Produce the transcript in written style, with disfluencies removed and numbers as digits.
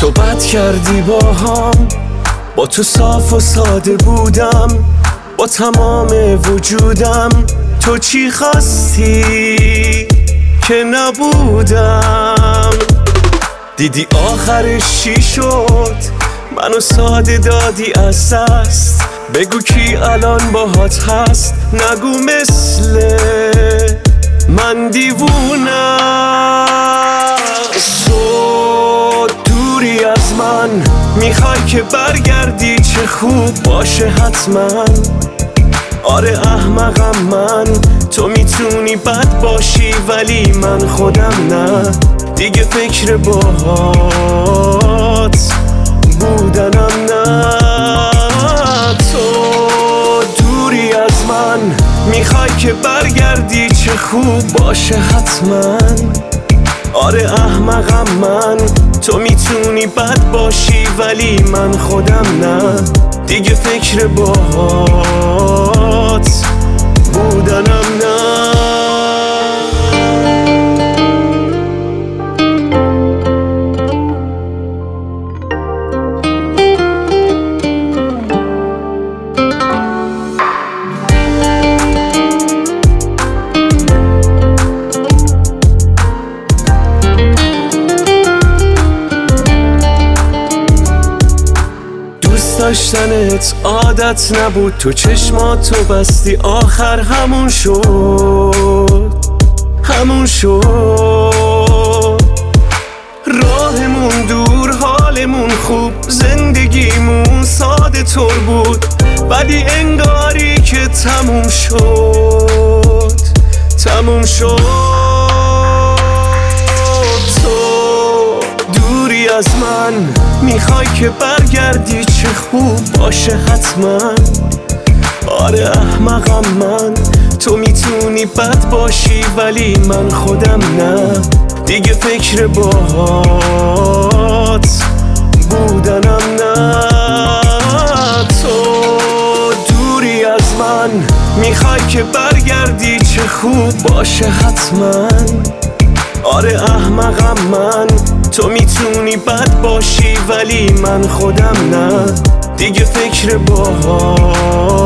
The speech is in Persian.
تو بد کردی با تو صاف و ساده بودم، با تمام وجودم. تو چی خواستی که نبودم؟ دیدی آخرش چی شد؟ منو ساده دادی از دست. بگو کی الان باهات هست؟ نگو مثل من دیوونم. تو دوری از من، میخوای که برگردی چه خوب باشه حتما. آره احمقم من، تو میتونی بد باشی ولی من خودم نه. دیگه فکر باهات بودنم نه. تو دوری از من، میخوای که برگردی چه خوب باشه حتما. آره احمقم من، تو میتونی بد باشی ولی من خودم نه. دیگه فکر باهات بودنم نه. داشتنت عادت نبود، تو چشماتو بستی آخر همون شد. راهمون دور، حالمون خوب، زندگیمون ساده طور بود، ولی انگاری که تموم شد. از من میخوای که برگردی چه خوب باشه حتما. آره احمقم من، تو میتونی بد باشی ولی من خودم نه. دیگه فکر باهات بودنم نه. تو دوری از من، میخوای که برگردی چه خوب باشه حتما. آره احمقم من، تو میتونی بد باشی ولی من خودم نه. دیگه فکر باهات